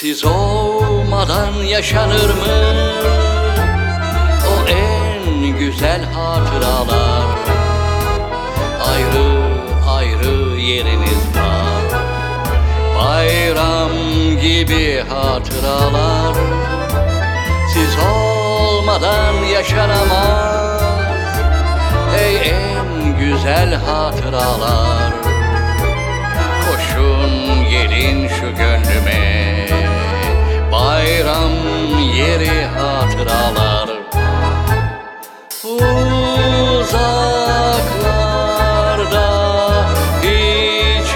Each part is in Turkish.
Siz olmadan yaşanır mı o en güzel hatıralar? Ayrı ayrı yeriniz var, bayram gibi hatıralar. Siz olmadan yaşanamaz ey en güzel hatıralar. Koşun gelin şu gönlüme, bayram yeri hatıralar. Uzaklarda hiç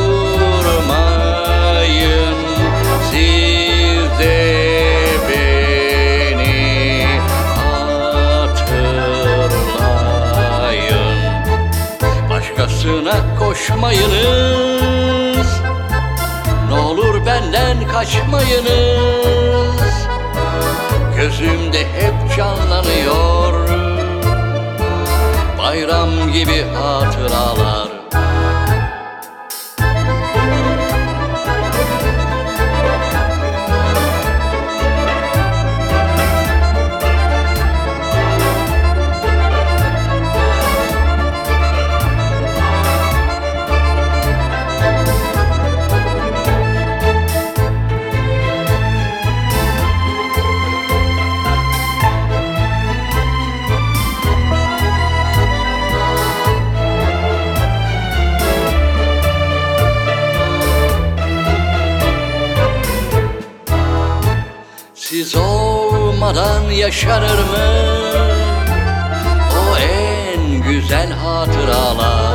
durmayın, siz de beni hatırlayın. Başkasına koşmayınız, ne olur benden kaçmayınız. Gözümde hep canlanıyor bayram gibi hatıralar. Siz olmadan yaşanır mı o en güzel hatıralar?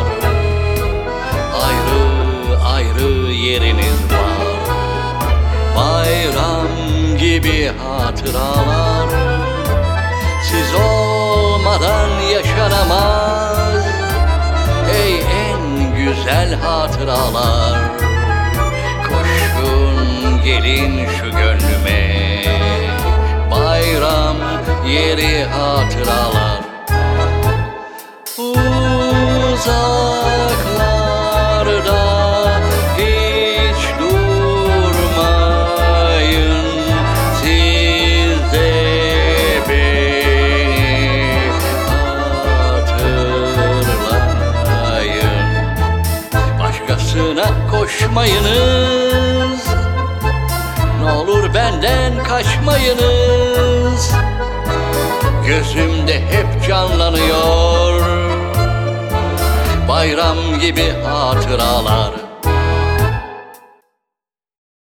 Ayrı ayrı yeriniz var, bayram gibi hatıralar. Siz olmadan yaşanamaz ey en güzel hatıralar. Koşun gelin şu gönlüme, bayram yeri hatıralar. Uzaklarda hiç durmayın, siz de beni hatırlayın. Başkasına koşmayınız, ne olur benden kaçmayınız. Gözümde hep canlanıyor bayram gibi hatıralar.